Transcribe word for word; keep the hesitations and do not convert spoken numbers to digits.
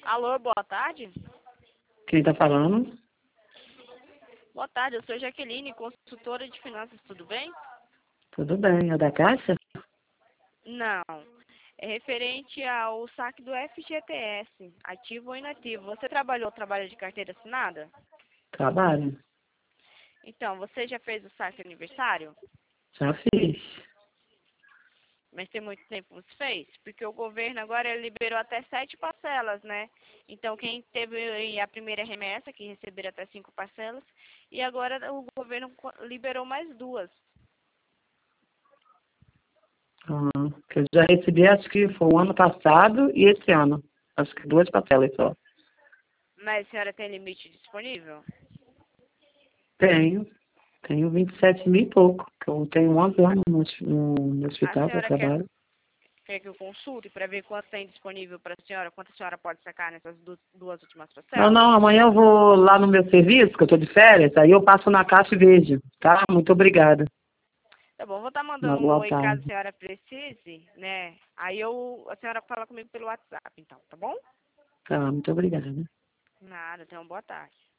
Alô, boa tarde. Quem está falando? Boa tarde, eu sou Jaqueline, consultora de finanças, tudo bem? Tudo bem. É da Caixa? Não. É referente ao saque do F G T S, ativo ou inativo. Você trabalhou trabalho de carteira assinada? Trabalho. Então, você já fez o saque aniversário? Já fiz. Mas tem muito tempo você fez? Porque o governo agora ele liberou até sete parcelas, né? Então, quem teve a primeira remessa, que receberam até cinco parcelas, e agora o governo liberou mais duas. Ah, que eu já recebi, acho que foi o ano passado e esse ano. Acho que duas parcelas só. Mas a senhora tem limite disponível? Tenho. Tenho vinte e sete mil e pouco. Que eu tenho onze anos no, no, no A hospital que eu senhora quer, trabalho. quer que eu consulte para ver quanto tem disponível para a senhora, quanto a senhora pode sacar nessas du duas últimas Não, parcelas? não, amanhã eu vou lá no meu serviço, que eu estou de férias, aí eu passo na caixa e vejo, tá? Muito obrigada. Tá bom, vou estar Uma mandando um boa oi caso a tarde. senhora precise, né? Aí eu, a senhora fala comigo pelo WhatsApp, então, tá bom? Tá, muito obrigada. Nada, tenha uma boa tarde.